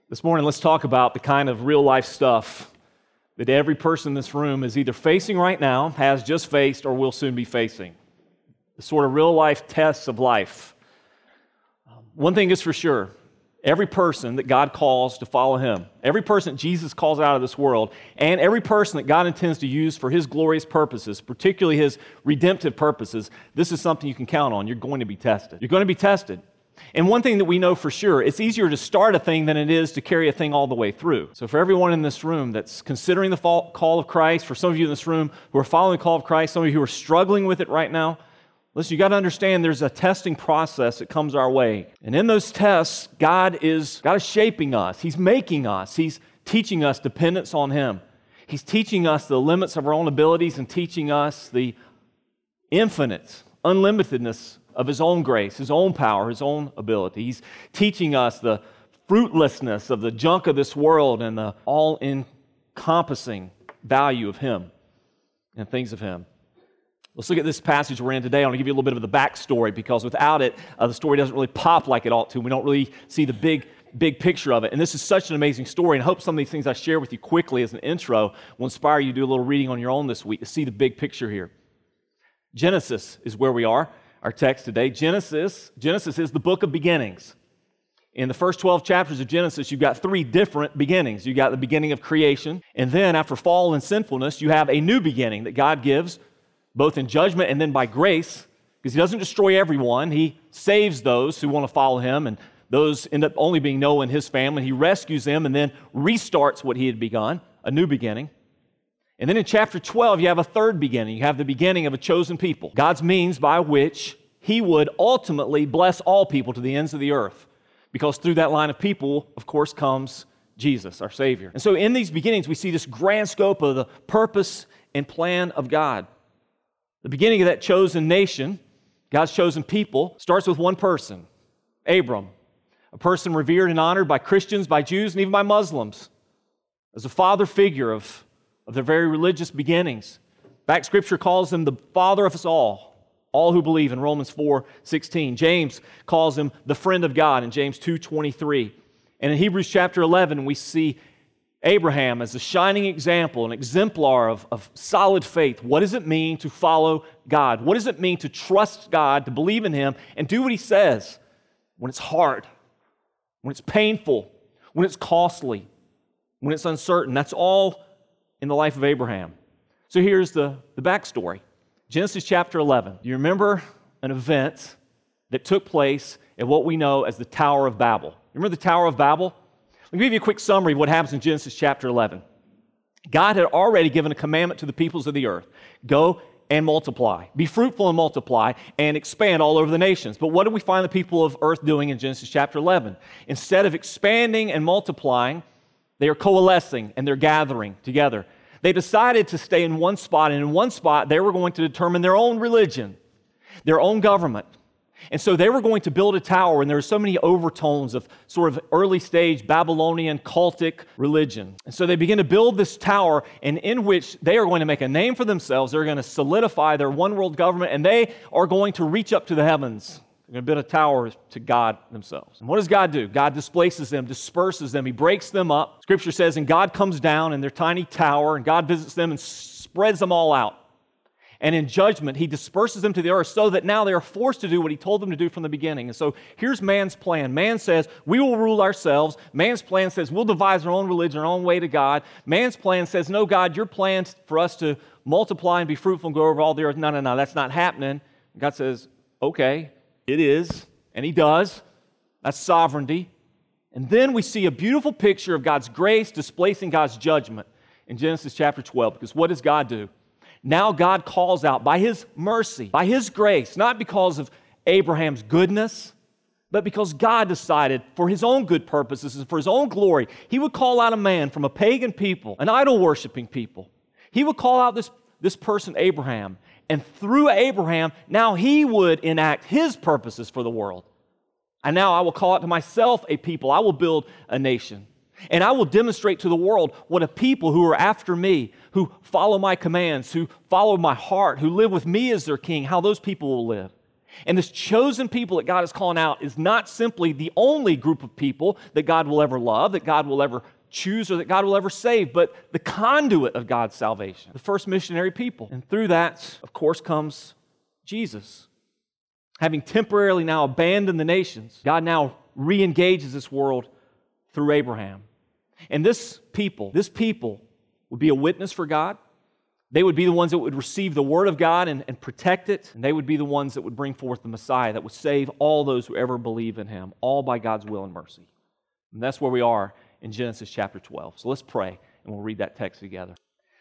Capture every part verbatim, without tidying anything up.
This morning, let's talk about the kind of real-life stuff that every person in this room is either facing right now, has just faced, or will soon be facing. The sort of real-life tests of life. One thing is for sure, every person that God calls to follow Him, every person that Jesus calls out of this world, and every person that God intends to use for His glorious purposes, particularly His redemptive purposes, this is something you can count on. You're going to be tested. You're going to be tested. And one thing that we know for sure, it's easier to start a thing than it is to carry a thing all the way through. So for everyone in this room that's considering the call of Christ, for some of you in this room who are following the call of Christ, some of you who are struggling with it right now, listen, you got to understand there's a testing process that comes our way. And in those tests, God is, God is shaping us. He's making us. He's teaching us dependence on Him. He's teaching us the limits of our own abilities and teaching us the infinite, unlimitedness of His own grace, His own power, His own ability. He's teaching us the fruitlessness of the junk of this world and the all-encompassing value of Him and things of Him. Let's look at this passage we're in today. I want to give you a little bit of the backstory because without it, uh, the story doesn't really pop like it ought to. We don't really see the big, big picture of it. And this is such an amazing story, and I hope some of these things I share with you quickly as an intro will inspire you to do a little reading on your own this week to see the big picture here. Genesis is where we are. Our text today, Genesis, Genesis is the book of beginnings. In the first twelve chapters of Genesis, you've got three different beginnings. You've got the beginning of creation, and then after fall and sinfulness, you have a new beginning that God gives, both in judgment and then by grace, because He doesn't destroy everyone. He saves those who want to follow Him, and those end up only being Noah and his family. He rescues them and then restarts what He had begun, a new beginning. And then in chapter twelve, you have a third beginning. You have the beginning of a chosen people, God's means by which He would ultimately bless all people to the ends of the earth. Because through that line of people, of course, comes Jesus, our Savior. And so in these beginnings, we see this grand scope of the purpose and plan of God. The beginning of that chosen nation, God's chosen people, starts with one person, Abram, a person revered and honored by Christians, by Jews, and even by Muslims, as a father figure of of their very religious beginnings. In fact, Scripture calls him the father of us all, all who believe in Romans four sixteen. James calls him the friend of God in James two twenty-three. And in Hebrews chapter eleven, we see Abraham as a shining example, an exemplar of, of solid faith. What does it mean to follow God? What does it mean to trust God, to believe in Him, and do what He says when it's hard, when it's painful, when it's costly, when it's uncertain? That's all in the life of Abraham. So here's the, the backstory. Genesis chapter eleven. Do you remember an event that took place at what we know as the Tower of Babel? Remember the Tower of Babel? Let me give you a quick summary of what happens in Genesis chapter eleven. God had already given a commandment to the peoples of the earth. Go and multiply. Be fruitful and multiply and expand all over the nations. But what do we find the people of earth doing in Genesis chapter eleven? Instead of expanding and multiplying, they are coalescing and they're gathering together. They decided to stay in one spot, and in one spot they were going to determine their own religion, their own government. And so they were going to build a tower, and there were so many overtones of sort of early stage Babylonian cultic religion. And so they begin to build this tower, and in which they are going to make a name for themselves. They're going to solidify their one world government, and they are going to reach up to the heavens. They're going to build a tower to God themselves. And what does God do? God displaces them, disperses them. He breaks them up. Scripture says, and God comes down in their tiny tower, and God visits them and spreads them all out. And in judgment, He disperses them to the earth so that now they are forced to do what He told them to do from the beginning. And so here's man's plan. Man says, we will rule ourselves. Man's plan says, we'll devise our own religion, our own way to God. Man's plan says, no, God, your plan for us to multiply and be fruitful and go over all the earth. No, no, no, that's not happening. God says, okay. It is, and He does. That's sovereignty. And then we see a beautiful picture of God's grace displacing God's judgment in Genesis chapter twelve. Because what does God do? Now God calls out by His mercy, by His grace, not because of Abraham's goodness, but because God decided for His own good purposes and for His own glory, He would call out a man from a pagan people, an idol-worshiping people. He would call out this, this person, Abraham. And through Abraham, now He would enact His purposes for the world. And now I will call out to myself a people. I will build a nation. And I will demonstrate to the world what a people who are after me, who follow my commands, who follow my heart, who live with me as their king, how those people will live. And this chosen people that God is calling out is not simply the only group of people that God will ever love, that God will ever choose, or that God will ever save, but the conduit of God's salvation, the first missionary people. And through that, of course, comes Jesus. Having temporarily now abandoned the nations, God now re-engages this world through Abraham. And this people, this people would be a witness for God. They would be the ones that would receive the Word of God and, and protect it. And they would be the ones that would bring forth the Messiah that would save all those who ever believe in Him, all by God's will and mercy. And that's where we are in Genesis chapter twelve. So let's pray, and we'll read that text together.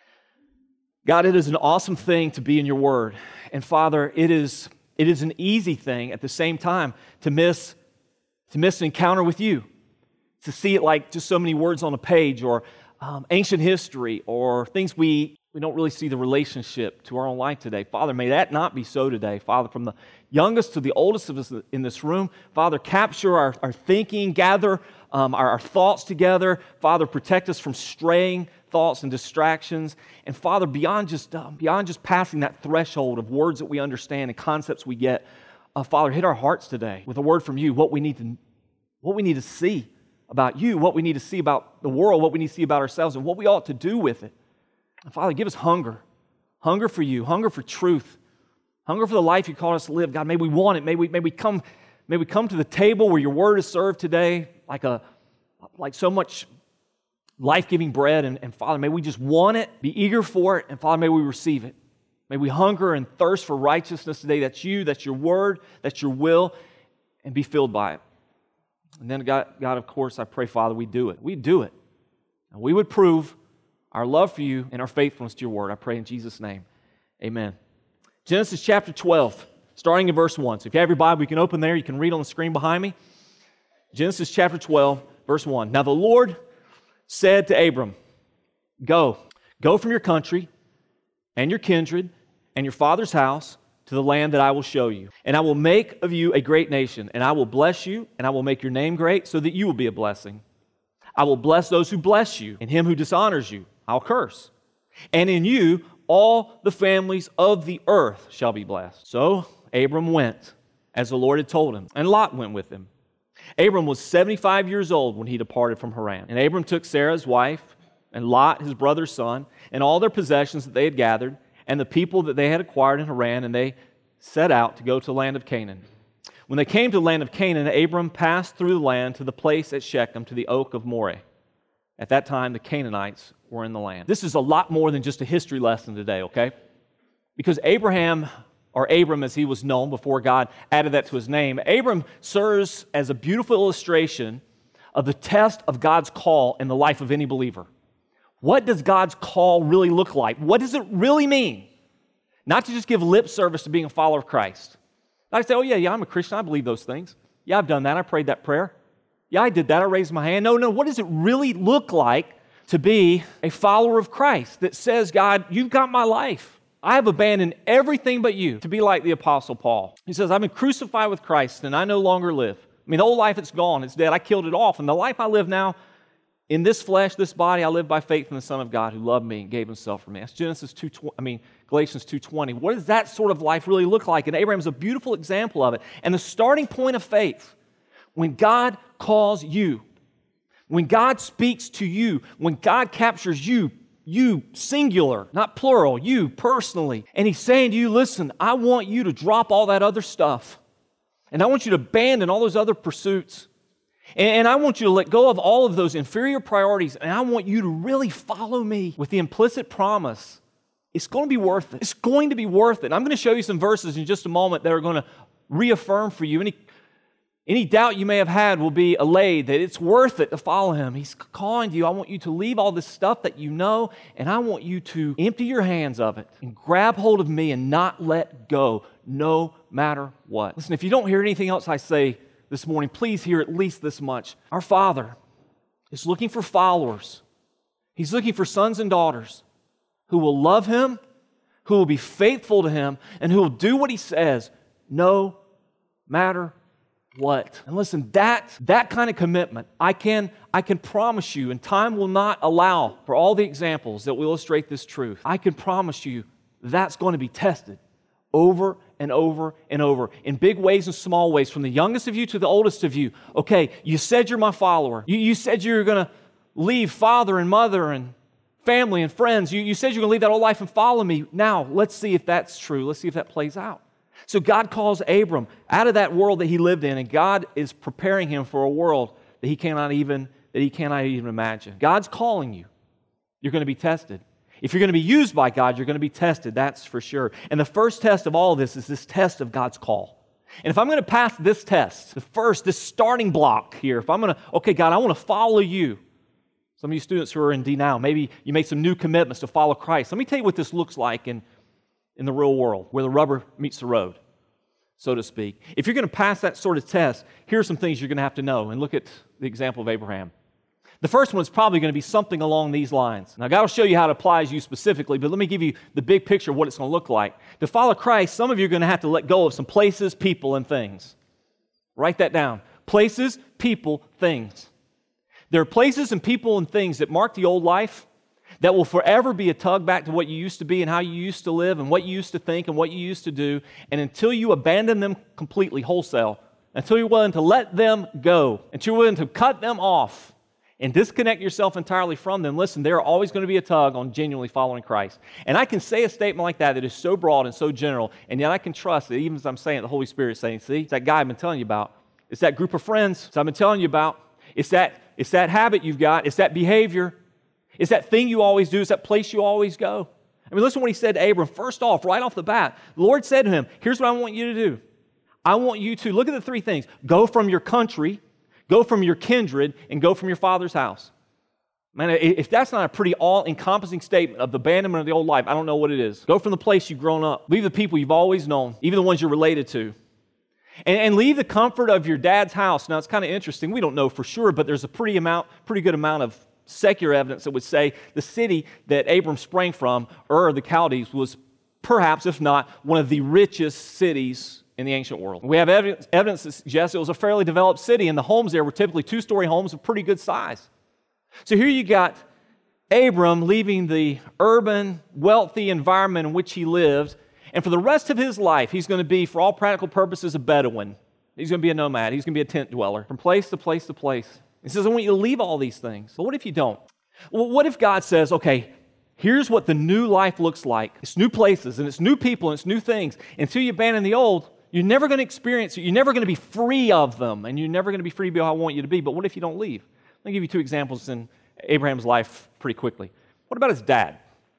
God, it is an awesome thing to be in your Word. And Father, it is, it is an easy thing at the same time to miss, to miss an encounter with you, to see it like just so many words on a page, or um, ancient history, or things we We don't really see the relationship to our own life today. Father, may that not be so today. Father, from the youngest to the oldest of us in this room, Father, capture our, our thinking, gather um, our, our thoughts together. Father, protect us from straying thoughts and distractions. And Father, beyond just, uh, beyond just passing that threshold of words that we understand and concepts we get, uh, Father, hit our hearts today with a word from you, what we need to, what we need to see about you, what we need to see about the world, what we need to see about ourselves, and what we ought to do with it. And Father, give us hunger, hunger for you, hunger for truth, hunger for the life you called us to live. God, may we want it. May we, may we come, may we come to the table where your word is served today like a, like so much life-giving bread. And, and Father, may we just want it, be eager for it, and Father, may we receive it. May we hunger and thirst for righteousness today. That's you, that's your word, that's your will, and be filled by it. And then, God, God, of course, I pray, Father, we do it. We do it. And we would prove our love for you and our faithfulness to your word. I pray in Jesus' name. Amen. Genesis chapter twelve, starting in verse one. So if you have your Bible, you can open there. You can read on the screen behind me. Genesis chapter twelve, verse one. Now the Lord said to Abram, Go, go from your country and your kindred and your father's house to the land that I will show you. And I will make of you a great nation, and I will bless you, and I will make your name great so that you will be a blessing. I will bless those who bless you, and him who dishonors you I'll curse. And in you all the families of the earth shall be blessed. So Abram went, as the Lord had told him, and Lot went with him. Abram was seventy-five years old when he departed from Haran. And Abram took Sarah his wife, and Lot his brother's son, and all their possessions that they had gathered, and the people that they had acquired in Haran, and they set out to go to the land of Canaan. When they came to the land of Canaan, Abram passed through the land to the place at Shechem, to the oak of Moreh. At that time, the Canaanites were in the land. This is a lot more than just a history lesson today, okay? Because Abraham, or Abram as he was known before God added that to his name, Abram serves as a beautiful illustration of the test of God's call in the life of any believer. What does God's call really look like? What does it really mean? Not to just give lip service to being a follower of Christ. Not to say, oh yeah, yeah, I'm a Christian, I believe those things. Yeah, I've done that, I prayed that prayer. Yeah, I did that, I raised my hand. No, no, what does it really look like to be a follower of Christ that says, God, you've got my life. I have abandoned everything but you. To be like the Apostle Paul. He says, I've been crucified with Christ and I no longer live. I mean, the old life, it's gone, it's dead. I killed it off. And the life I live now, in this flesh, this body, I live by faith in the Son of God who loved me and gave himself for me. That's Genesis two, I mean, Galatians two twenty. What does that sort of life really look like? And Abraham's a beautiful example of it. And the starting point of faith, when God calls you, when God speaks to you, when God captures you, you singular, not plural, you personally, and He's saying to you, listen, I want you to drop all that other stuff, and I want you to abandon all those other pursuits, and, and I want you to let go of all of those inferior priorities, and I want you to really follow me with the implicit promise. It's going to be worth it. It's going to be worth it. And I'm going to show you some verses in just a moment that are going to reaffirm for you any Any doubt you may have had will be allayed, that it's worth it to follow Him. He's calling you. I want you to leave all this stuff that you know, and I want you to empty your hands of it and grab hold of me and not let go, no matter what. Listen, if you don't hear anything else I say this morning, please hear at least this much. Our Father is looking for followers. He's looking for sons and daughters who will love Him, who will be faithful to Him, and who will do what He says, no matter what. And listen, that, that kind of commitment, I can, I can promise you, and time will not allow for all the examples that will illustrate this truth. I can promise you that's going to be tested over and over and over in big ways and small ways, from the youngest of you to the oldest of you. Okay, you said you're my follower. You, you said you're going to leave father and mother and family and friends. You, you said you're going to leave that old life and follow me. Now, let's see if that's true. Let's see if that plays out. So God calls Abram out of that world that he lived in, and God is preparing him for a world that he cannot even, that he cannot even imagine. God's calling you. You're going to be tested. If you're going to be used by God, you're going to be tested, that's for sure. And the first test of all of this is this test of God's call. And if I'm going to pass this test, the first, this starting block here, if I'm going to, okay, God, I want to follow you. Some of you students who are in D now, maybe you made some new commitments to follow Christ. Let me tell you what this looks like in, in the real world, where the rubber meets the road, so to speak. If you're going to pass that sort of test, here are some things you're going to have to know. And look at the example of Abraham. The first one is probably going to be something along these lines. Now, God will show you how it applies to you specifically, but let me give you the big picture of what it's going to look like. To follow Christ, some of you are going to have to let go of some places, people, and things. Write that down. Places, people, things. There are places and people and things that mark the old life that will forever be a tug back to what you used to be and how you used to live and what you used to think and what you used to do. And until you abandon them completely, wholesale, until you're willing to let them go, until you're willing to cut them off, and disconnect yourself entirely from them, listen, there are always going to be a tug on genuinely following Christ. And I can say a statement like that that is so broad and so general, and yet I can trust that even as I'm saying it, the Holy Spirit is saying, see, it's that guy I've been telling you about. It's that group of friends I've been telling you about. It's that, it's that habit you've got. It's that behavior. It's that thing you always do. It's that place you always go. I mean, listen to what he said to Abram. First off, right off the bat, the Lord said to him, here's what I want you to do. I want you to, look at the three things. Go from your country, go from your kindred, and go from your father's house. Man, if that's not a pretty all-encompassing statement of the abandonment of the old life, I don't know what it is. Go from the place you've grown up. Leave the people you've always known, even the ones you're related to. And, and leave the comfort of your dad's house. Now, it's kind of interesting. We don't know for sure, but there's a pretty amount, pretty good amount of secular evidence that would say the city that Abram sprang from, Ur of the Chaldees, was perhaps, if not, one of the richest cities in the ancient world. We have evidence, evidence that suggests it was a fairly developed city, and the homes there were typically two-story homes of pretty good size. So here you got Abram leaving the urban, wealthy environment in which he lived, and for the rest of his life, he's going to be, for all practical purposes, a Bedouin. He's going to be a nomad. He's going to be a tent dweller, from place to place to place. He says, I want you to leave all these things. But what if you don't? Well, what if God says, okay, here's what the new life looks like. It's new places, and it's new people, and it's new things. Until you abandon the old, you're never going to experience it. You're never going to be free of them, and you're never going to be free to be how I want you to be. But what if you don't leave? Let me give you two examples in Abraham's life pretty quickly. What about his dad?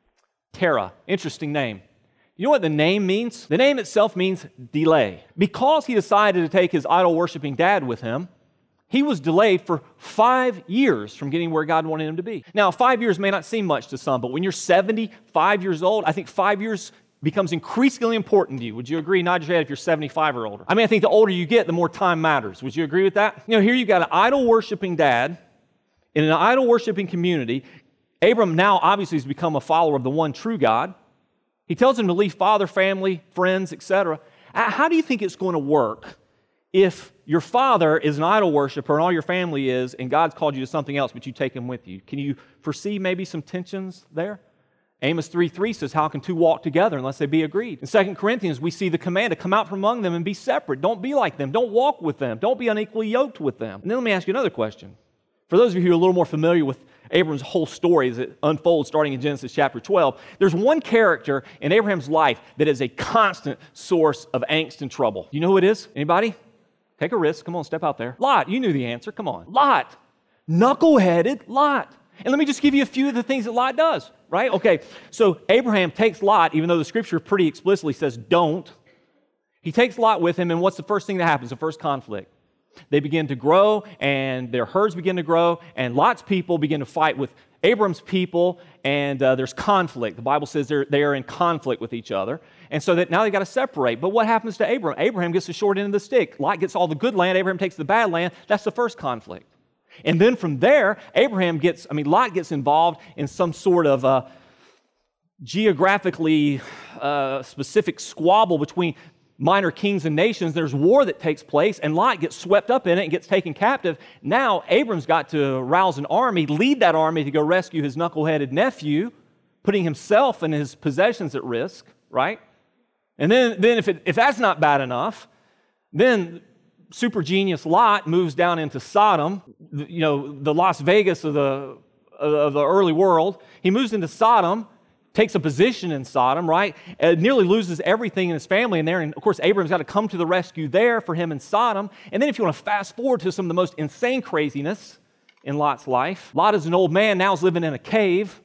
Terah, interesting name. You know what the name means? The name itself means delay. Because he decided to take his idol-worshiping dad with him, he was delayed for five years from getting where God wanted him to be. Now, five years may not seem much to some, but when you're seventy-five years old, I think five years becomes increasingly important to you. Would you agree? Nod your head if you're seventy-five or older. I mean, I think the older you get, the more time matters. Would you agree with that? You know, here you got an idol-worshiping dad in an idol-worshiping community. Abram now obviously has become a follower of the one true God. He tells him to leave father, family, friends, et cetera. How do you think it's going to work if your father is an idol worshiper and all your family is, and God's called you to something else, but you take him with you? Can you foresee maybe some tensions there? Amos three three says, how can two walk together unless they be agreed? In Second Corinthians, we see the command to come out from among them and be separate. Don't be like them. Don't walk with them. Don't be unequally yoked with them. And then let me ask you another question. For those of you who are a little more familiar with Abram's whole story as it unfolds starting in Genesis chapter twelve, there's one character in Abraham's life that is a constant source of angst and trouble. You know who it is? Anybody? Take a risk. Come on, step out there. Lot. You knew the answer. Come on. Lot. Knuckleheaded Lot. And let me just give you a few of the things that Lot does, right? Okay, so Abraham takes Lot, even though the scripture pretty explicitly says don't. He takes Lot with him, and what's the first thing that happens? The first conflict. They begin to grow, and their herds begin to grow, and Lot's people begin to fight with Abram's people, and uh, there's conflict. The Bible says they're, they are in conflict with each other, and so that now they've got to separate. But what happens to Abram? Abraham gets the short end of the stick. Lot gets all the good land. Abraham takes the bad land. That's the first conflict. And then from there, Abraham gets, I mean, Lot gets involved in some sort of uh, geographically uh, specific squabble between minor kings and nations. There's war that takes place, and Lot gets swept up in it and gets taken captive. Now, Abram's got to rouse an army, lead that army to go rescue his knuckleheaded nephew, putting himself and his possessions at risk, right? And then, then if, it, if that's not bad enough, then super genius Lot moves down into Sodom, you know, the Las Vegas of the, of the early world. He moves into Sodom, takes a position in Sodom, right? And nearly loses everything in his family in there. And of course, Abraham's got to come to the rescue there for him in Sodom. And then if you want to fast forward to some of the most insane craziness in Lot's life, Lot is an old man, now is living in a cave.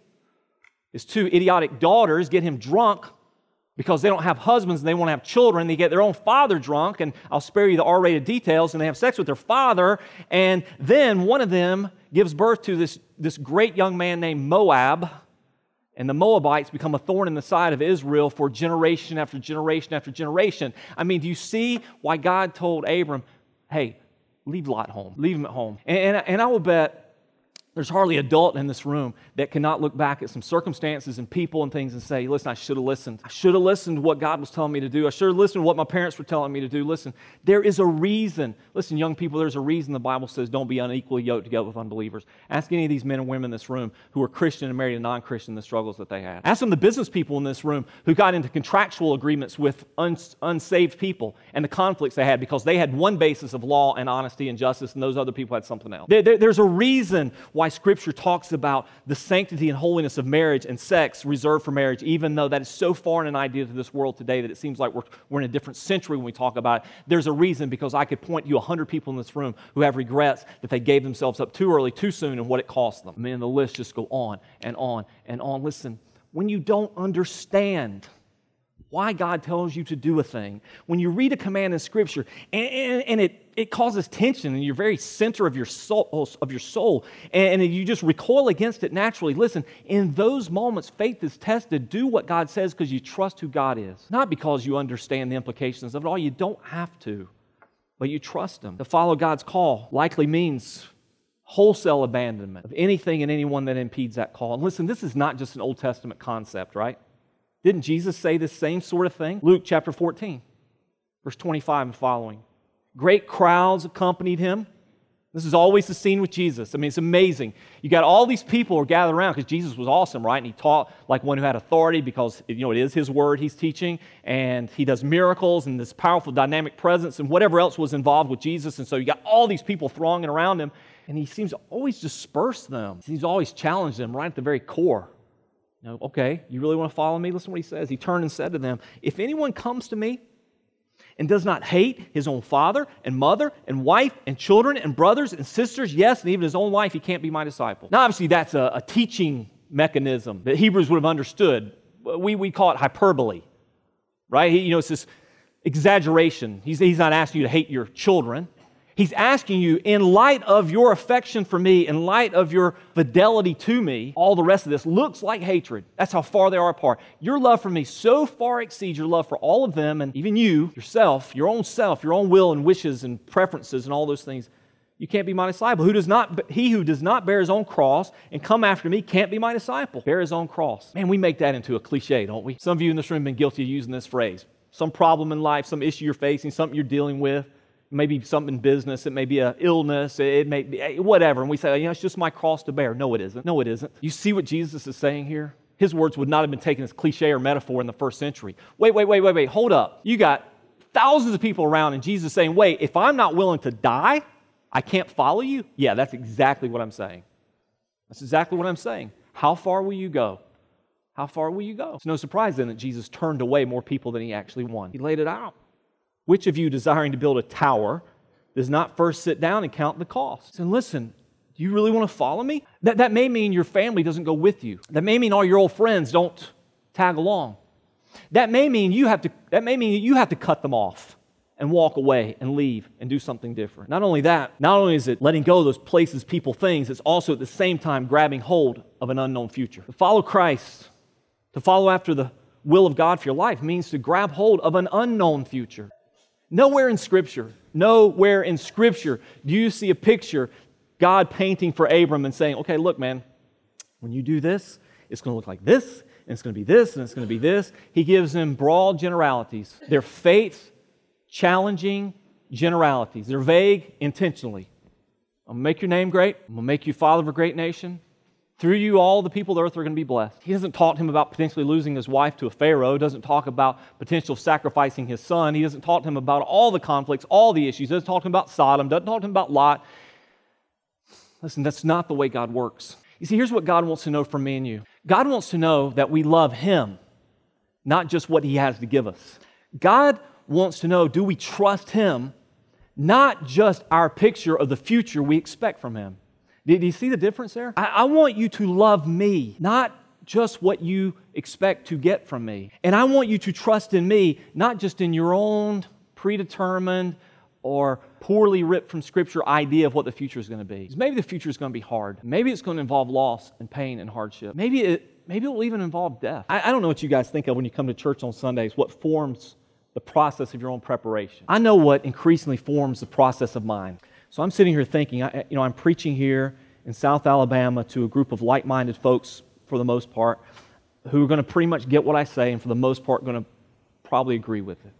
His two idiotic daughters get him drunk because they don't have husbands and they want to have children. They get their own father drunk, and I'll spare you the R-rated details, and they have sex with their father. And then one of them gives birth to this, this great young man named Moab. And the Moabites become a thorn in the side of Israel for generation after generation after generation. I mean, do you see why God told Abram, hey, leave Lot home, leave him at home? And, and, and I will bet there's hardly an adult in this room that cannot look back at some circumstances and people and things and say, listen, I should have listened. I should have listened to what God was telling me to do. I should have listened to what my parents were telling me to do. Listen, there is a reason. Listen, young people, there's a reason the Bible says don't be unequally yoked together with unbelievers. Ask any of these men and women in this room who are Christian and married a non-Christian the struggles that they had. Ask some of the business people in this room who got into contractual agreements with uns- unsaved people and the conflicts they had because they had one basis of law and honesty and justice and those other people had something else. There, there, there's a reason why Scripture talks about the sanctity and holiness of marriage and sex reserved for marriage, even though that is so foreign an idea to this world today that it seems like we're, we're in a different century when we talk about it. There's a reason, because I could point you a hundred people in this room who have regrets that they gave themselves up too early, too soon, and what it cost them. I mean, the list just go on and on and on. Listen, when you don't understand why God tells you to do a thing, when you read a command in Scripture and, and, and it, it causes tension in your very center of your soul, of your soul, and, and you just recoil against it naturally, listen, in those moments, faith is tested. Do what God says because you trust who God is, not because you understand the implications of it all. You don't have to, but you trust Him. To follow God's call likely means wholesale abandonment of anything and anyone that impedes that call. And listen, this is not just an Old Testament concept, right? Didn't Jesus say this same sort of thing? Luke chapter fourteen, verse twenty-five and following. Great crowds accompanied Him. This is always the scene with Jesus. I mean, it's amazing. You got all these people who are gathered around because Jesus was awesome, right? And He taught like one who had authority because, you know, it is His word He's teaching. And He does miracles and this powerful dynamic presence and whatever else was involved with Jesus. And so you got all these people thronging around Him. And He seems to always disperse them. He seems to always challenge them right at the very core. You know, okay, you really want to follow me? Listen to what He says. He turned and said to them, if anyone comes to me and does not hate his own father and mother and wife and children and brothers and sisters, yes, and even his own life, he can't be my disciple. Now, obviously, that's a, a teaching mechanism that Hebrews would have understood. We, we call it hyperbole, right? He, you know, it's this exaggeration. He's, he's not asking you to hate your children. He's asking you, in light of your affection for me, in light of your fidelity to me, all the rest of this looks like hatred. That's how far they are apart. Your love for me so far exceeds your love for all of them, and even you, yourself, your own self, your own will and wishes and preferences and all those things. You can't be my disciple. Who does not, he who does not bear his own cross and come after me can't be my disciple. Bear his own cross. Man, we make that into a cliche, don't we? Some of you in this room have been guilty of using this phrase. Some problem in life, some issue you're facing, something you're dealing with. Maybe something in business, it may be an illness, it may be whatever. And we say, you know, it's just my cross to bear. No, it isn't. No, it isn't. You see what Jesus is saying here? His words would not have been taken as cliche or metaphor in the first century. Wait, wait, wait, wait, wait. Hold up. You got thousands of people around and Jesus saying, wait, if I'm not willing to die, I can't follow you? Yeah, that's exactly what I'm saying. That's exactly what I'm saying. How far will you go? How far will you go? It's no surprise then that Jesus turned away more people than He actually won. He laid it out. Which of you, desiring to build a tower, does not first sit down and count the cost? And listen, do you really want to follow me? That, that may mean your family doesn't go with you. That may mean all your old friends don't tag along. That may mean you have to, that may mean you have to cut them off and walk away and leave and do something different. Not only that, not only is it letting go of those places, people, things, it's also at the same time grabbing hold of an unknown future. To follow Christ, to follow after the will of God for your life means to grab hold of an unknown future. Nowhere in Scripture, nowhere in Scripture do you see a picture God painting for Abram and saying, okay, look, man, when you do this, it's going to look like this, and it's going to be this, and it's going to be this. He gives them broad generalities. They're faith-challenging generalities. They're vague intentionally. I'm going to make your name great. I'm going to make you father of a great nation. Through you, all the people of the earth are going to be blessed. He doesn't talk to him about potentially losing his wife to a Pharaoh. Doesn't talk about potential sacrificing his son. He doesn't talk to him about all the conflicts, all the issues. Doesn't talk to him about Sodom. Doesn't talk to him about Lot. Listen, that's not the way God works. You see, here's what God wants to know from me and you. God wants to know that we love Him, not just what He has to give us. God wants to know, do we trust Him, not just our picture of the future we expect from Him. Do you see the difference there? I, I want you to love me, not just what you expect to get from me. And I want you to trust in me, not just in your own predetermined or poorly ripped from Scripture idea of what the future is going to be. Because maybe the future is going to be hard. Maybe it's going to involve loss and pain and hardship. Maybe it, maybe it will even involve death. I, I don't know what you guys think of when you come to church on Sundays, what forms the process of your own preparation. I know what increasingly forms the process of mine. So I'm sitting here thinking, I, you know, I'm preaching here in South Alabama to a group of like-minded folks, for the most part, who are going to pretty much get what I say and for the most part going to probably agree with it.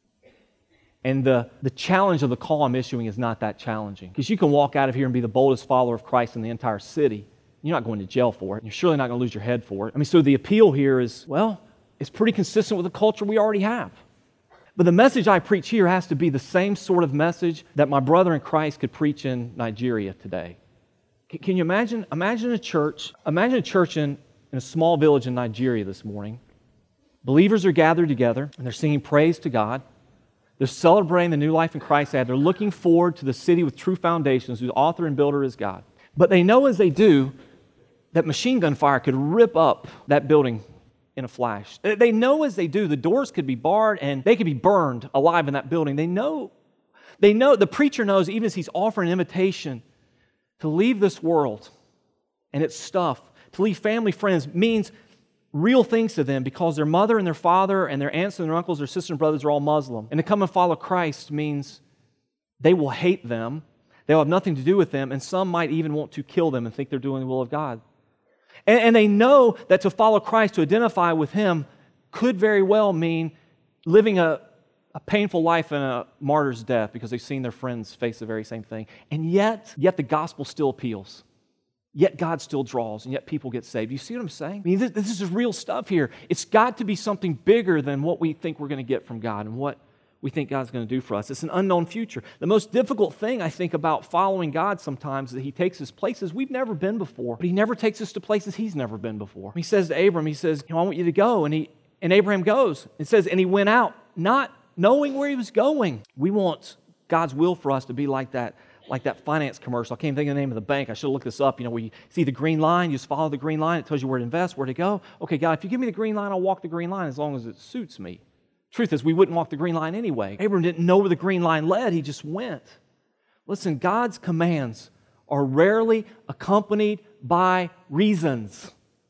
And the, the challenge of the call I'm issuing is not that challenging. Because you can walk out of here and be the boldest follower of Christ in the entire city. You're not going to jail for it. You're surely not going to lose your head for it. I mean, so the appeal here is, well, it's pretty consistent with the culture we already have. But the message I preach here has to be the same sort of message that my brother in Christ could preach in Nigeria today. Can you imagine? Imagine a church, imagine a church in, in a small village in Nigeria this morning. Believers are gathered together and they're singing praise to God. They're celebrating the new life in Christ they had. They're looking forward to the city with true foundations, whose author and builder is God. But they know as they do that machine gun fire could rip up that building in a flash. They know as they do the doors could be barred and they could be burned alive in that building. They know, they know, the preacher knows even as he's offering an invitation to leave this world and its stuff, to leave family, friends, means real things to them because their mother and their father and their aunts and their uncles, their sisters and brothers are all Muslim. And to come and follow Christ means they will hate them, they'll have nothing to do with them, and some might even want to kill them and think they're doing the will of God. And, and they know that to follow Christ, to identify with Him, could very well mean living a, a painful life and a martyr's death because they've seen their friends face the very same thing. And yet, yet the gospel still appeals. Yet God still draws, and yet people get saved. You see what I'm saying? I mean, this, this is real stuff here. It's got to be something bigger than what we think we're going to get from God and what we think God's going to do for us. It's an unknown future. The most difficult thing, I think, about following God sometimes is that He takes us places we've never been before, but He never takes us to places He's never been before. He says to Abram, He says, you know, I want you to go, and he and Abraham goes. It says, and he went out, not knowing where he was going. We want God's will for us to be like that. Like that finance commercial. I can't even think of the name of the bank. I should have looked this up. You know, where you see the green line, you just follow the green line. It tells you where to invest, where to go. Okay, God, if you give me the green line, I'll walk the green line as long as it suits me. Truth is, we wouldn't walk the green line anyway. Abram didn't know where the green line led. He just went. Listen, God's commands are rarely accompanied by reasons.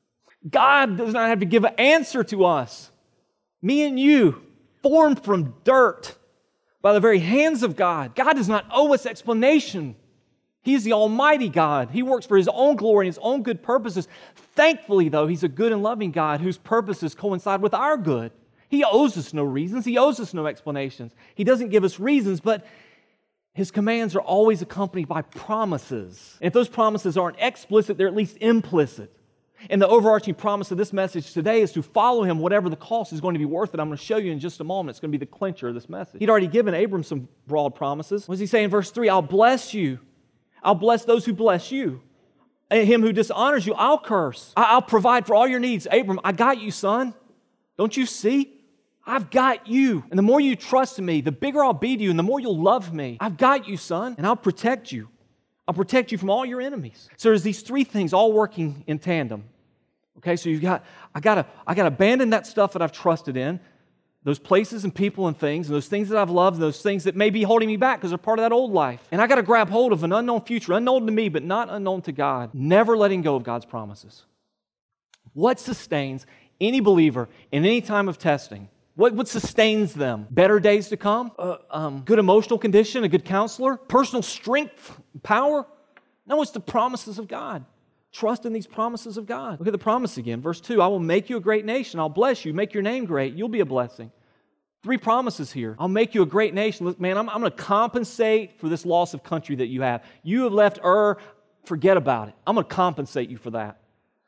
God does not have to give an answer to us. Me and you, formed from dirt, by the very hands of God. God does not owe us explanation. He is the Almighty God. He works for His own glory and His own good purposes. Thankfully, though, He's a good and loving God whose purposes coincide with our good. He owes us no reasons. He owes us no explanations. He doesn't give us reasons, but His commands are always accompanied by promises. And if those promises aren't explicit, they're at least implicit. And the overarching promise of this message today is to follow Him, whatever the cost is going to be worth it. I'm going to show you in just a moment. It's going to be the clincher of this message. He'd already given Abram some broad promises. What does He say in verse three? I'll bless you. I'll bless those who bless you. And him who dishonors you, I'll curse. I'll provide for all your needs. Abram, I got you, son. Don't you see? I've got you. And the more you trust in me, the bigger I'll be to you, and the more you'll love me. I've got you, son, and I'll protect you. I'll protect you from all your enemies. So there's these three things all working in tandem. Okay, so you've got, I gotta, I gotta abandon that stuff that I've trusted in, those places and people and things, and those things that I've loved, those things that may be holding me back because they're part of that old life. And I gotta grab hold of an unknown future, unknown to me, but not unknown to God. Never letting go of God's promises. What sustains any believer in any time of testing? What, what sustains them? Better days to come? Uh, um, good emotional condition? A good counselor? Personal strength? Power? No, it's the promises of God. Trust in these promises of God. Look at the promise again. Verse two, I will make you a great nation. I'll bless you. Make your name great. You'll be a blessing. Three promises here. I'll make you a great nation. Look, man, I'm, I'm going to compensate for this loss of country that you have. You have left Ur. Forget about it. I'm going to compensate you for that.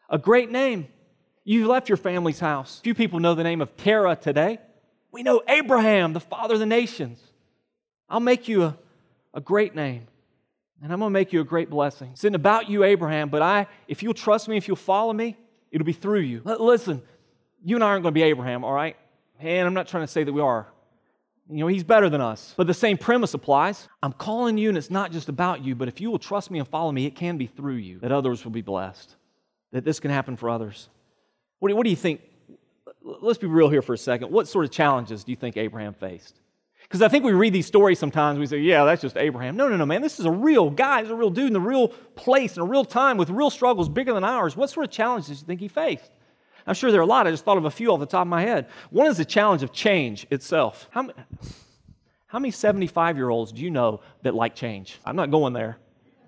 A great name. You left your family's house. Few people know the name of Terah today. We know Abraham, the father of the nations. I'll make you a, a great name. And I'm going to make you a great blessing. It's not about you, Abraham, but I, if you'll trust me, if you'll follow me, it'll be through you. L- listen, you and I aren't going to be Abraham, all right? And I'm not trying to say that we are. You know, he's better than us. But the same premise applies. I'm calling you, and it's not just about you, but if you will trust me and follow me, it can be through you, that others will be blessed, that this can happen for others. What do, what do you think? Let's be real here for a second. What sort of challenges do you think Abraham faced? Because I think we read these stories sometimes, we say, yeah, that's just Abraham. No, no, no, man, this is a real guy, he's a real dude in a real place, in a real time, with real struggles bigger than ours. What sort of challenges do you think he faced? I'm sure there are a lot. I just thought of a few off the top of my head. One is the challenge of change itself. How, how many seventy-five-year-olds do you know that like change? I'm not going there.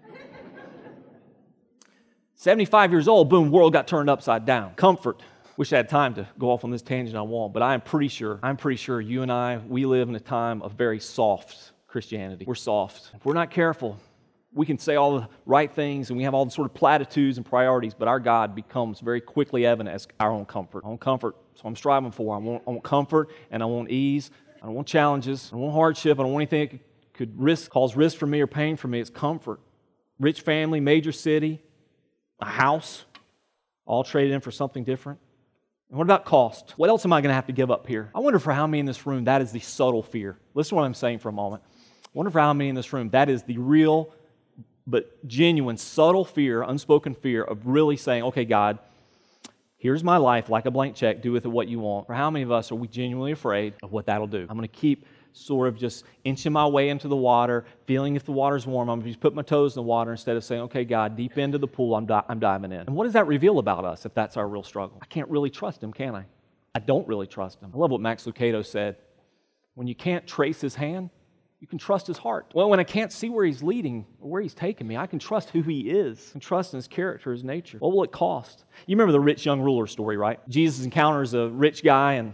seventy-five years old, boom, world got turned upside down. Comfort. Wish I had time to go off on this tangent, I won't, but I'm pretty sure, I'm pretty sure you and I, we live in a time of very soft Christianity. We're soft. If we're not careful, we can say all the right things and we have all the sort of platitudes and priorities, but our God becomes very quickly evident as our own comfort. I want comfort, so I'm striving for. I want, I want comfort and I want ease. I don't want challenges. I don't want hardship. I don't want anything that could, could risk, cause risk for me or pain for me. It's comfort. Rich family, major city, a house, all traded in for something different. And what about cost? What else am I going to have to give up here? I wonder for how many in this room that is the subtle fear. Listen to what I'm saying for a moment. I wonder for how many in this room that is the real but genuine, subtle fear, unspoken fear of really saying, okay, God, here's my life like a blank check. Do with it what you want. For how many of us are we genuinely afraid of what that'll do? I'm going to keep sort of just inching my way into the water, feeling if the water's warm. I'm going to just put my toes in the water instead of saying, okay, God, deep into the pool, I'm, di- I'm diving in. And what does that reveal about us if that's our real struggle? I can't really trust Him, can I? I don't really trust Him. I love what Max Lucado said. When you can't trace His hand, you can trust His heart. Well, when I can't see where He's leading or where He's taking me, I can trust who He is. I can trust in His character, His nature. What will it cost? You remember the rich young ruler story, right? Jesus encounters a rich guy and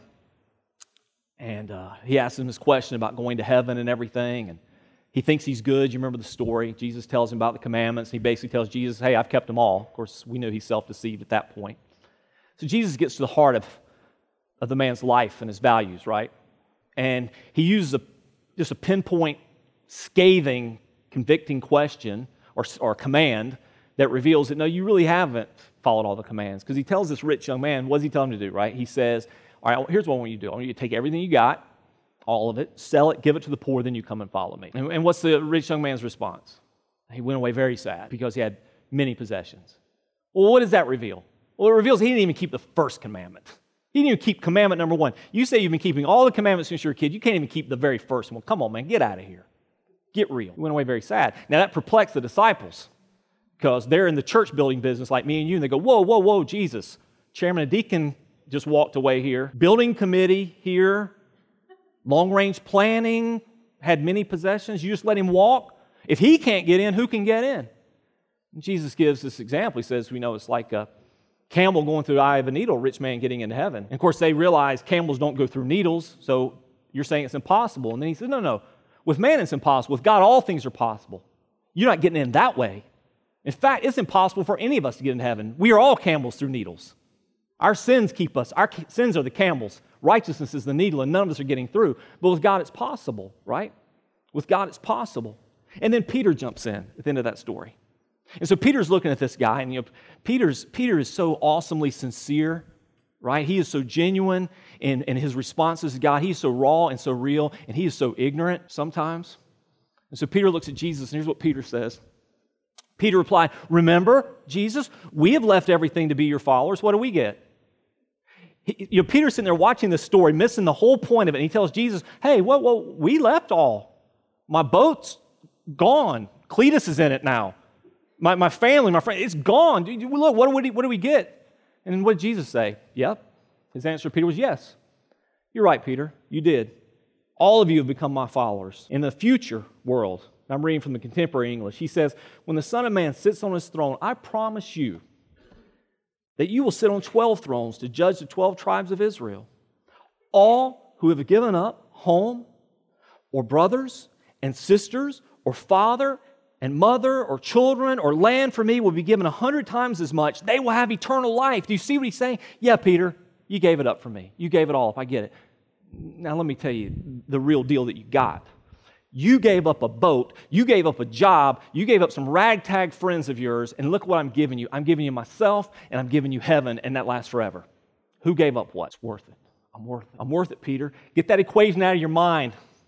And uh, he asks him this question about going to heaven and everything. And he thinks he's good. You remember the story. Jesus tells him about the commandments. He basically tells Jesus, hey, I've kept them all. Of course, we know he's self-deceived at that point. So Jesus gets to the heart of, of the man's life and his values, right? And he uses a, just a pinpoint, scathing, convicting question or, or command that reveals that, no, you really haven't followed all the commands. Because he tells this rich young man, what does he tell him to do, right? He says, all right, here's what I want you to do. I want you to take everything you got, all of it, sell it, give it to the poor, then you come and follow me. And, and what's the rich young man's response? He went away very sad because he had many possessions. Well, what does that reveal? Well, it reveals he didn't even keep the first commandment. He didn't even keep commandment number one. You say you've been keeping all the commandments since you were a kid. You can't even keep the very first one. Come on, man, get out of here. Get real. He went away very sad. Now, that perplexed the disciples because they're in the church building business like me and you, and they go, whoa, whoa, whoa, Jesus, chairman and deacon just walked away here. Building committee here. Long-range planning. Had many possessions. You just let him walk. If he can't get in, who can get in? And Jesus gives this example. He says, we know it's like a camel going through the eye of a needle, a rich man getting into heaven. And of course, they realize camels don't go through needles, so you're saying it's impossible. And then he said, no, no. With man, it's impossible. With God, all things are possible. You're not getting in that way. In fact, it's impossible for any of us to get into heaven. We are all camels through needles. Our sins keep us. Our sins are the camels. Righteousness is the needle, and none of us are getting through. But with God, it's possible, right? With God, it's possible. And then Peter jumps in at the end of that story. And so Peter's looking at this guy, and you know, Peter's Peter is so awesomely sincere, right? He is so genuine in, in his responses to God. He is so raw and so real, and he is so ignorant sometimes. And so Peter looks at Jesus, and here's what Peter says. Peter replied, remember, Jesus, we have left everything to be your followers. What do we get? He, you know, Peter's sitting there watching this story, missing the whole point of it. And he tells Jesus, hey, well, well, we left all. My boat's gone. Cletus is in it now. My, my family, my friend, it's gone. Look, what do, we, what do we get? And what did Jesus say? Yep. His answer to Peter was yes. You're right, Peter. You did. All of you have become my followers. In the future world, I'm reading from the Contemporary English, he says, when the Son of Man sits on his throne, I promise you that you will sit on twelve thrones to judge the twelve tribes of Israel. All who have given up home or brothers and sisters or father and mother or children or land for me will be given a hundred times as much. They will have eternal life. Do you see what he's saying? Yeah, Peter, you gave it up for me. You gave it all up. I get it. Now let me tell you the real deal that you got. You gave up a boat. You gave up a job. You gave up some ragtag friends of yours, and look what I'm giving you. I'm giving you myself, and I'm giving you heaven, and that lasts forever. Who gave up what? It's worth it. I'm worth it. I'm worth it, Peter. Get that equation out of your mind.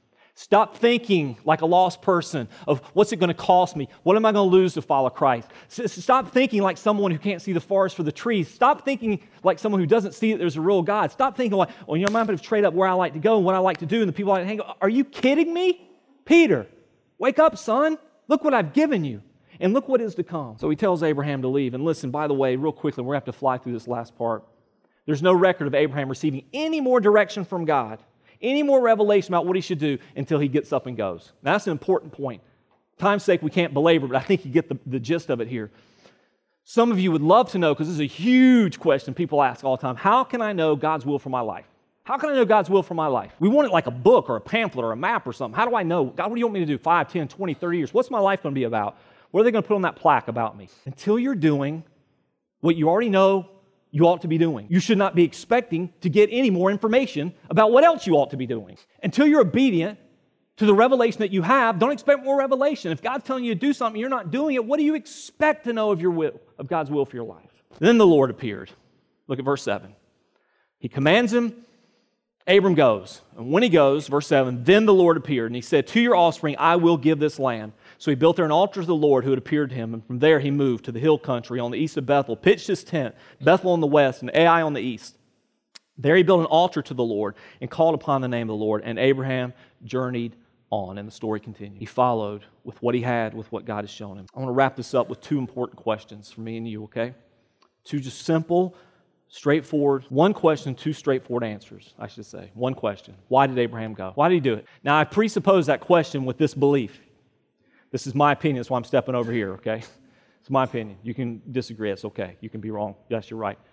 Stop thinking like a lost person of what's it going to cost me? What am I going to lose to follow Christ? Stop thinking like someone who can't see the forest for the trees. Stop thinking like someone who doesn't see that there's a real God. Stop thinking like, oh, you know, I'm going to trade up where I like to go and what I like to do and the people I like to hang out. Are you kidding me? Peter, wake up, son. Look what I've given you. And look what is to come. So he tells Abraham to leave. And listen, by the way, real quickly, we're going to have to fly through this last part. There's no record of Abraham receiving any more direction from God, any more revelation about what he should do until he gets up and goes. Now, that's an important point. Time's sake, we can't belabor, but I think you get the, the gist of it here. Some of you would love to know, because this is a huge question people ask all the time, how can I know God's will for my life? How can I know God's will for my life? We want it like a book or a pamphlet or a map or something. How do I know? God, what do you want me to do? five, ten, twenty, thirty years? What's my life going to be about? What are they going to put on that plaque about me? Until you're doing what you already know you ought to be doing. You should not be expecting to get any more information about what else you ought to be doing. Until you're obedient to the revelation that you have, don't expect more revelation. If God's telling you to do something, you're not doing it, what do you expect to know of your will, of God's will for your life? Then the Lord appeared. Look at verse seven. He commands him, Abram goes. And when he goes, verse seven, then the Lord appeared, and he said, to your offspring I will give this land. So he built there an altar to the Lord who had appeared to him, and from there he moved to the hill country on the east of Bethel, pitched his tent, Bethel on the west and Ai on the east. There he built an altar to the Lord and called upon the name of the Lord, and Abraham journeyed on, and the story continued. He followed with what he had, with what God has shown him. I want to wrap this up with two important questions for me and you, okay? Two just simple, straightforward, one question, two straightforward answers, I should say. One question. Why did Abraham go? Why did he do it? Now, I presuppose that question with this belief. This is my opinion, that's why I'm stepping over here, okay? It's my opinion. You can disagree, it's okay. You can be wrong. Yes, you're right.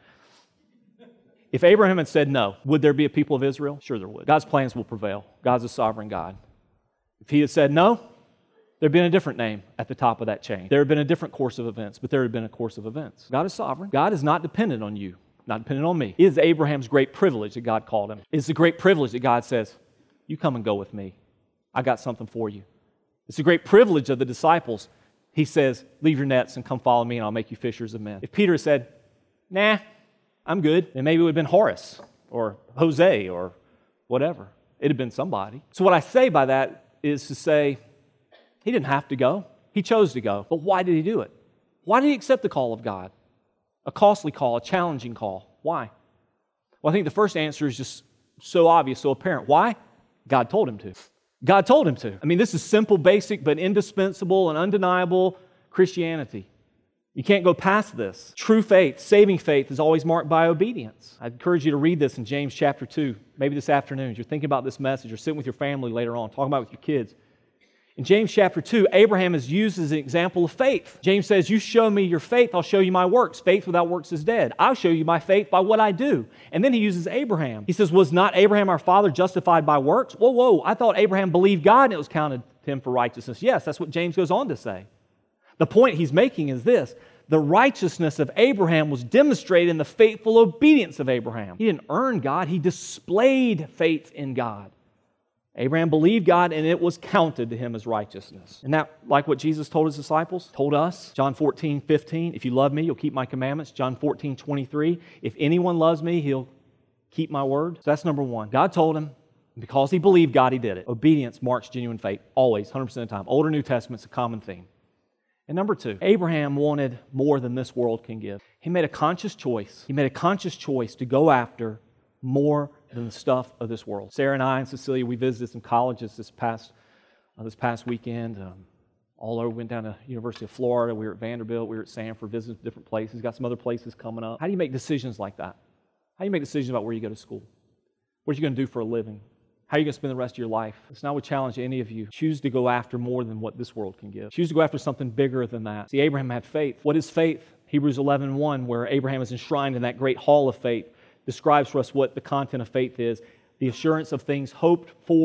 If Abraham had said no, would there be a people of Israel? Sure there would. God's plans will prevail. God's a sovereign God. If he had said no, there had been a different name at the top of that chain. There had been a different course of events, but there had been a course of events. God is sovereign. God is not dependent on you, not dependent on me. It is Abraham's great privilege that God called him. It's a great privilege that God says, you come and go with me. I got something for you. It's a great privilege of the disciples. He says, leave your nets and come follow me and I'll make you fishers of men. If Peter said, nah, I'm good, then maybe it would have been Horace or Jose or whatever. It had been somebody. So what I say by that is to say, he didn't have to go. He chose to go. But why did he do it? Why did he accept the call of God? A costly call, a challenging call. Why? Well, I think the first answer is just so obvious, so apparent. Why? God told him to. God told him to. I mean, this is simple, basic, but indispensable and undeniable Christianity. You can't go past this. True faith, saving faith, is always marked by obedience. I encourage you to read this in James chapter two, maybe this afternoon. As you're thinking about this message or sitting with your family later on, talking about it with your kids. In James chapter two, Abraham is used as an example of faith. James says, you show me your faith, I'll show you my works. Faith without works is dead. I'll show you my faith by what I do. And then he uses Abraham. He says, was not Abraham our father justified by works? Whoa, whoa, I thought Abraham believed God and it was counted to him for righteousness. Yes, that's what James goes on to say. The point he's making is this. The righteousness of Abraham was demonstrated in the faithful obedience of Abraham. He didn't earn God, he displayed faith in God. Abraham believed God and it was counted to him as righteousness. And that, like what Jesus told his disciples, told us, John fourteen, fifteen, if you love me, you'll keep my commandments. John fourteen, twenty-three, if anyone loves me, he'll keep my word. So that's number one. God told him, because he believed God, he did it. Obedience marks genuine faith, always, one hundred percent of the time. Old or New Testament's a common theme. And number two, Abraham wanted more than this world can give. He made a conscious choice. He made a conscious choice to go after more than the stuff of this world. Sarah and I and Cecilia, we visited some colleges this past uh, this past weekend. Um, all over, went down to University of Florida. We were at Vanderbilt. We were at Sanford, visited different places. Got some other places coming up. How do you make decisions like that? How do you make decisions about where you go to school? What are you going to do for a living? How are you going to spend the rest of your life? It's not a challenge to any of you. Choose to go after more than what this world can give. Choose to go after something bigger than that. See, Abraham had faith. What is faith? Hebrews eleven one, where Abraham is enshrined in that great hall of faith, describes for us what the content of faith is. The assurance of things hoped for,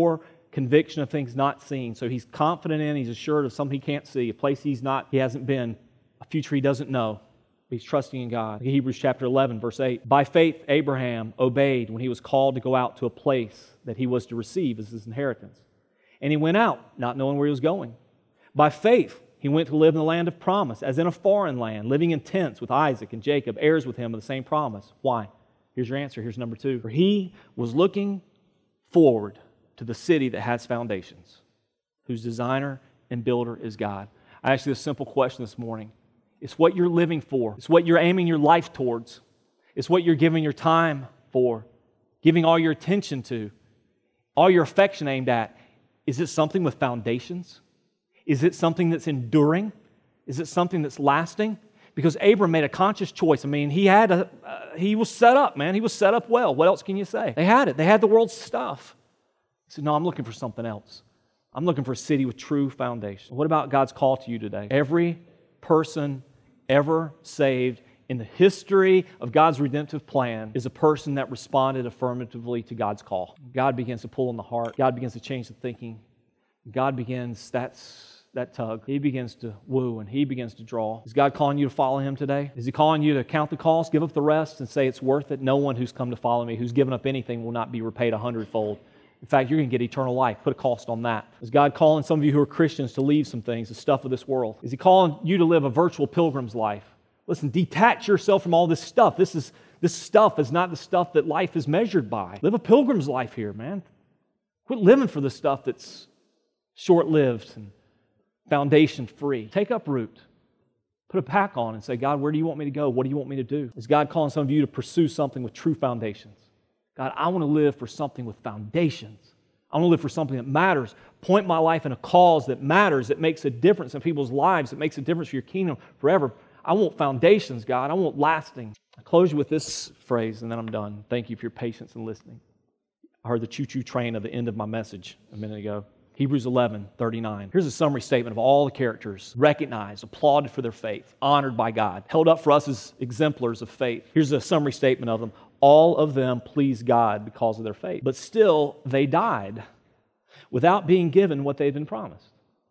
conviction of things not seen. So he's confident in, he's assured of something he can't see, a place he's not, he hasn't been, a future he doesn't know. He's trusting in God. Hebrews chapter eleven, verse eight. By faith, Abraham obeyed when he was called to go out to a place that he was to receive as his inheritance. And he went out, not knowing where he was going. By faith, he went to live in the land of promise, as in a foreign land, living in tents with Isaac and Jacob, heirs with him of the same promise. Why? Here's your answer. Here's number two. For he was looking forward to the city that has foundations, whose designer and builder is God. I asked you a simple question this morning. It's what you're living for. It's what you're aiming your life towards. It's what you're giving your time for, giving all your attention to, all your affection aimed at. Is it something with foundations? Is it something that's enduring? Is it something that's lasting? Because Abram made a conscious choice. I mean, he had a, uh, he was set up, man. He was set up well. What else can you say? They had it. They had the world's stuff. He said, no, I'm looking for something else. I'm looking for a city with true foundation. What about God's call to you today? Every person ever saved in the history of God's redemptive plan is a person that responded affirmatively to God's call. God begins to pull on the heart. God begins to change the thinking. God begins, that's that tug. He begins to woo and He begins to draw. Is God calling you to follow Him today? Is He calling you to count the cost, give up the rest, and say it's worth it? No one who's come to follow me, who's given up anything, will not be repaid a hundredfold. In fact, you're going to get eternal life. Put a cost on that. Is God calling some of you who are Christians to leave some things, the stuff of this world? Is He calling you to live a virtual pilgrim's life? Listen, detach yourself from all this stuff. This is this stuff is not the stuff that life is measured by. Live a pilgrim's life here, man. Quit living for the stuff that's short-lived and foundation-free. Take up root. Put a pack on and say, God, where do you want me to go? What do you want me to do? Is God calling some of you to pursue something with true foundations? God, I want to live for something with foundations. I want to live for something that matters. Point my life in a cause that matters, that makes a difference in people's lives, that makes a difference for your kingdom forever. I want foundations, God. I want lasting. I close with this phrase, and then I'm done. Thank you for your patience and listening. I heard the choo-choo train at the end of my message a minute ago. Hebrews eleven thirty-nine. Here's a summary statement of all the characters recognized, applauded for their faith, honored by God, held up for us as exemplars of faith. Here's a summary statement of them. All of them pleased God because of their faith, but still they died without being given what they'd been promised.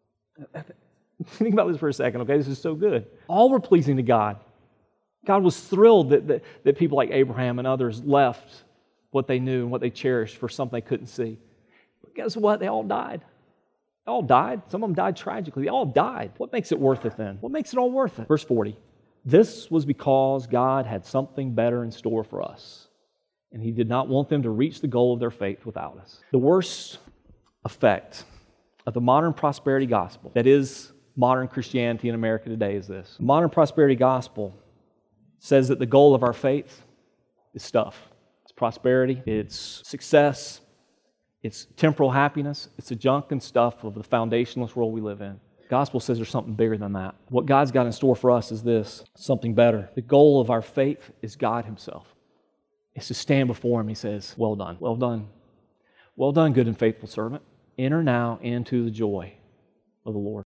Think about this for a second, okay? This is so good. All were pleasing to God. God was thrilled that, that, that people like Abraham and others left what they knew and what they cherished for something they couldn't see. But guess what? They all died. They all died. Some of them died tragically. They all died. What makes it worth it then? What makes it all worth it? Verse forty. This was because God had something better in store for us, and He did not want them to reach the goal of their faith without us. The worst effect of the modern prosperity gospel, that is modern Christianity in America today, is this. The modern prosperity gospel says that the goal of our faith is stuff. It's prosperity, it's success, it's temporal happiness, it's the junk and stuff of the foundationless world we live in. The gospel says there's something bigger than that. What God's got in store for us is this, something better. The goal of our faith is God Himself. It's to stand before Him. He says, well done, well done. Well done, good and faithful servant. Enter now into the joy of the Lord.